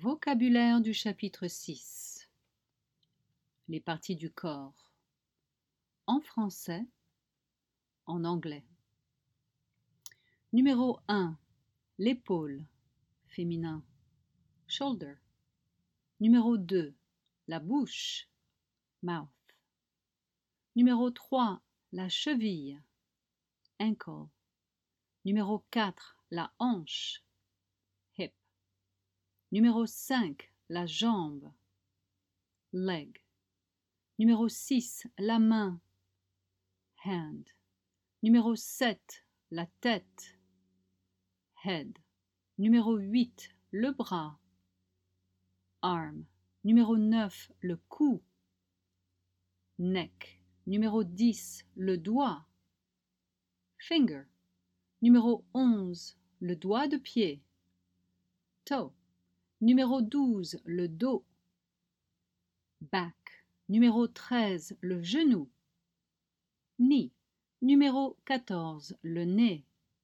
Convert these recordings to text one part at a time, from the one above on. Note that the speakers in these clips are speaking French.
Vocabulaire du chapitre 6. Les parties du corps. En français, en anglais. Numéro 1. L'épaule, féminin. Shoulder. Numéro 2. La bouche, mouth. Numéro 3. La cheville, ankle. Numéro 4. La hanche, hip. Numéro 5. La jambe, leg. Numéro 6. La main, hand. Numéro 7. La tête, head. Numéro 8. Le bras, arm. Numéro 9. Le cou, neck. Numéro 10. Le doigt, finger. Numéro 11. Le doigt de pied, toe. Numéro 12. Le dos, back. Numéro 13. Le genou, knee. Numéro 14. Le nez,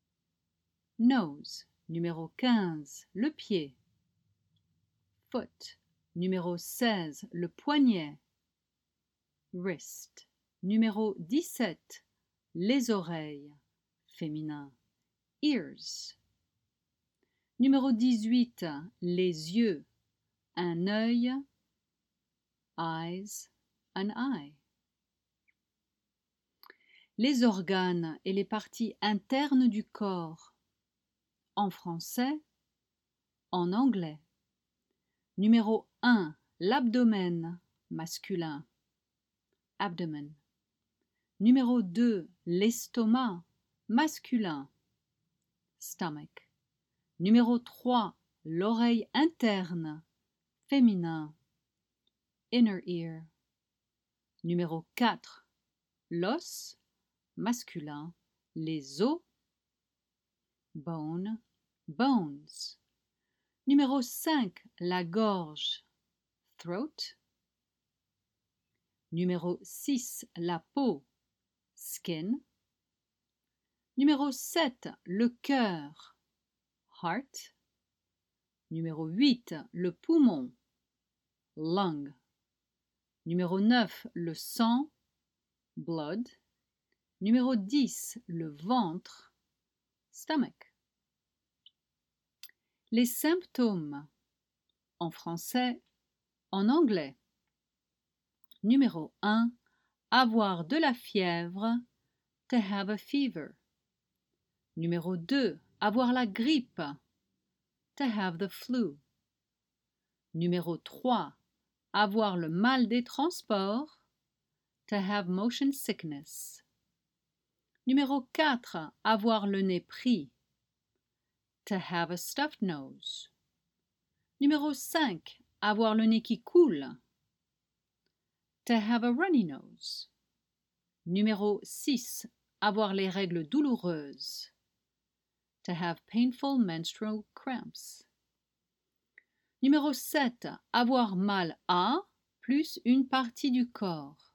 nose. Numéro 15. Le pied, foot. Numéro 16. Le poignet, wrist. Numéro 17. Les oreilles, féminin, ears. Numéro 18. Les yeux, un œil, eyes, an eye. Les organes et les parties internes du corps, en français, en anglais. Numéro 1. L'abdomen, masculin, abdomen. Numéro 2. L'estomac, masculin, stomach. Numéro 3. L'oreille interne, féminin, inner ear. Numéro 4. L'os, masculin, les os, bone, bones. Numéro 5. La gorge, throat. Numéro 6. La peau, skin. Numéro 7. Le cœur, heart. Numéro 8. Le poumon, lung. Numéro 9. Le sang, blood. Numéro 10. Le ventre, stomach. Les symptômes, en français, en anglais. Numéro 1. Avoir de la fièvre, to have a fever. Numéro 2. Avoir la grippe, to have the flu. Numéro 3. Avoir le mal des transports, to have motion sickness. Numéro 4. Avoir le nez pris, to have a stuffed nose. Numéro 5. Avoir le nez qui coule, to have a runny nose. Numéro 6. Avoir les règles douloureuses, to have painful menstrual cramps. Numéro 7. Avoir mal à plus une partie du corps,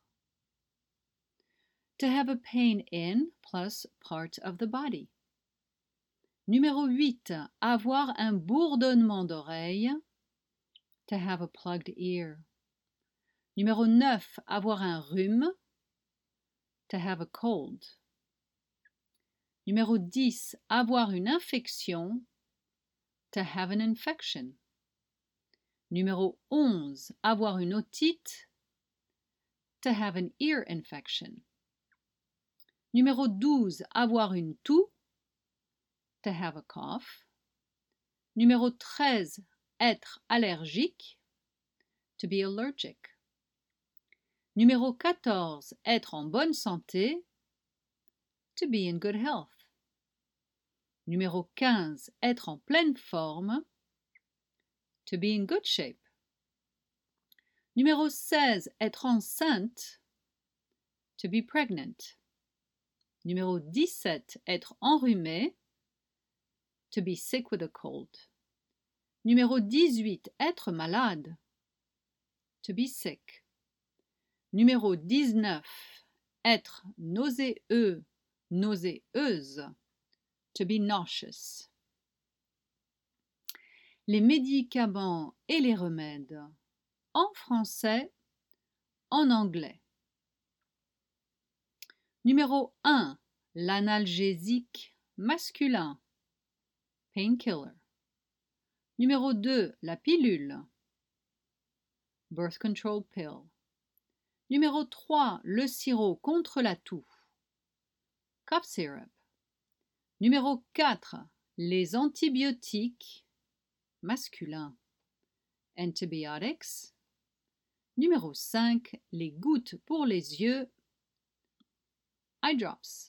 to have a pain in plus part of the body. Numéro 8. Avoir un bourdonnement d'oreille, to have a plugged ear. Numéro 9. Avoir un rhume, to have a cold. Numéro 10. Avoir une infection, to have an infection. Numéro 11. Avoir une otite, to have an ear infection. Numéro 12. Avoir une toux, to have a cough. Numéro 13. Être allergique, to be allergic. Numéro 14. Être en bonne santé, to be in good health. Numéro 15. Être en pleine forme, to be in good shape. Numéro 16. Être enceinte, to be pregnant. Numéro 17. Être enrhumé, to be sick with a cold. Numéro 18. Être malade, to be sick. Numéro 19. Être nauséeux, nauséeuse, to be nauseous. Les médicaments et les remèdes. En français, en anglais. Numéro 1. L'analgésique masculin. Painkiller. Numéro 2. La pilule. Birth control pill. Numéro 3. Le sirop contre la toux. Cough syrup. Numéro 4. Les antibiotiques masculins. Antibiotics. Numéro 5. Les gouttes pour les yeux. Eye drops.